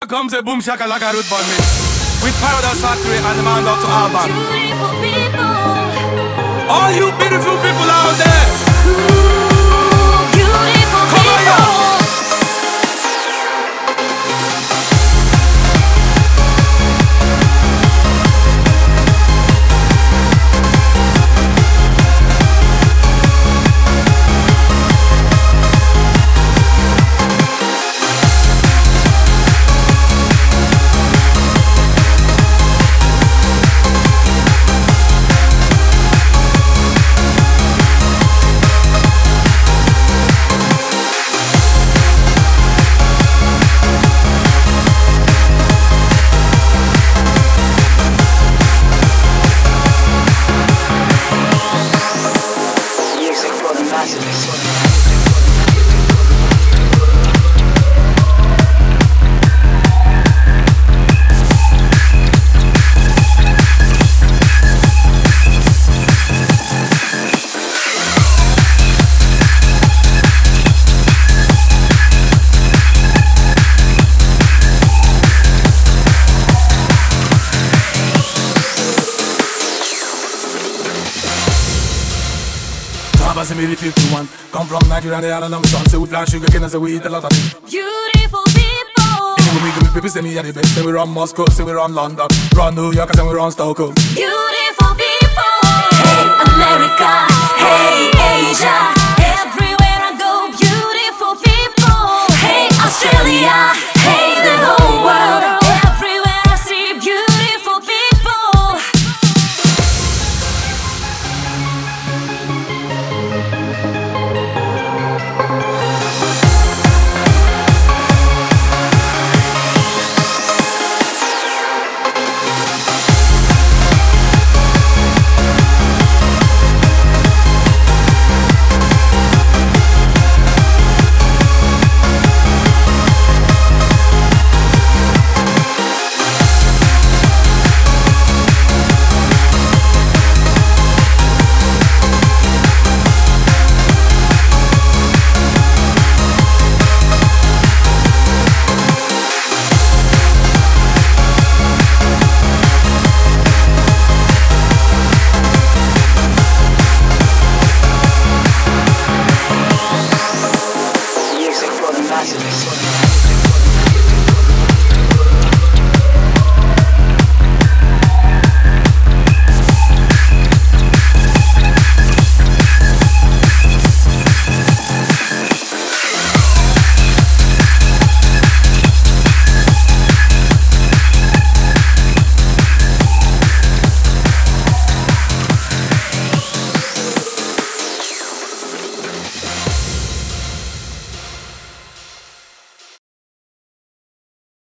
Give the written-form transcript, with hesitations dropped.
Comes a boom shaka like a root bun mix with Paradise Factory and the man out to Alban. Beautiful people, All you beautiful people out there, ooh, beautiful come on, people. yo. Say me the 51. Come from Nigeria, the island of the sun. Say we plant sugar cane and say we eat a lot of it. Beautiful people, Anyway, we go with people say me are the best. Say we run Moscow, say we run London, run New York, and say we run Stockholm. beautiful people. Hey America, hey Asia, everywhere I go, beautiful people. Hey Australia.